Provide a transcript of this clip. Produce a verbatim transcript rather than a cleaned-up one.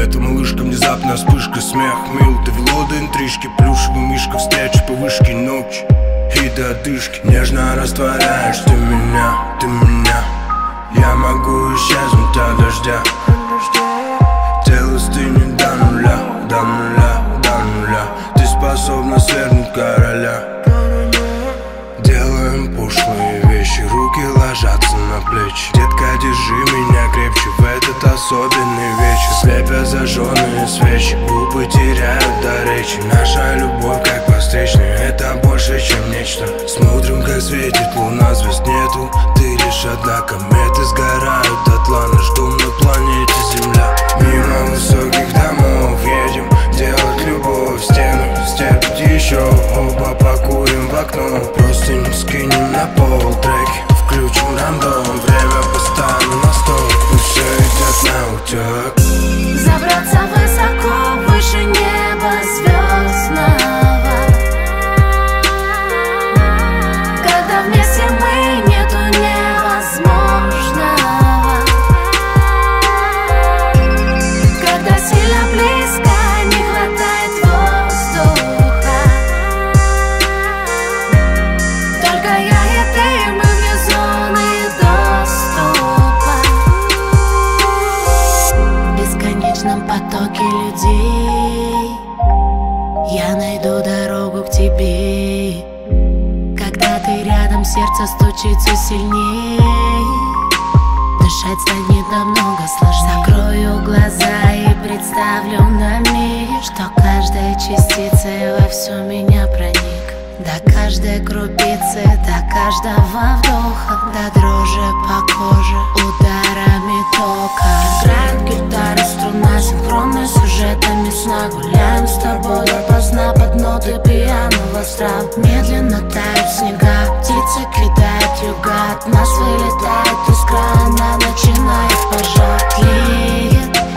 эта малышка, внезапная вспышка, смех мил, довело до интрижки. Плюшевый мишка, встреча по вышке ночи и до одышки. Нежно растворяешь ты меня, ты меня. Я могу исчезнуть от дождя. Тело стынет до нуля, до нуля, до нуля. Ты способна свергнуть короля. Делаем пошлые вещи, руки ложатся на плечи. Детка, держи меня крепче в этот особенный вечер. Слепят зажженные свечи, губы теряют до речи. Наша любовь как по встречной, это больше, чем нечто. Смотрим, как светит луна, звезд нету, ты лишь одна. Кометы сгорают дотла, наш дом на планете Земля. Мимо высоких домов едем, делать любовь в стену. Степь еще, оба покурим в окно. Просто не скинем на пол треки, включим рандом. Время поставим на стол, пусть все идет на утек. Забраться высоко, выше неба звездного. Когда вместе мы, нету невозможного. Когда сильно близко, не хватает воздуха. Только я и ты, мы вне зоны доступа. В бесконечном потоке людей я найду дорогу к тебе. Когда ты рядом, сердце стучит все сильней. Дышать станет намного сложнее. Закрою глаза и представлю на миг, что каждая частица во все меня проник. До каждой крупицы, до каждого вдоха, до дрожи по коже ударами тока. Играет гитара, струна, синхронная с сюжетами сна. Гуляем с тобой допоздна под ноты пьяного страха. Медленно тают снега, птицы кидают юга. От нас вылетает искра, она начинает пожар. Тлеет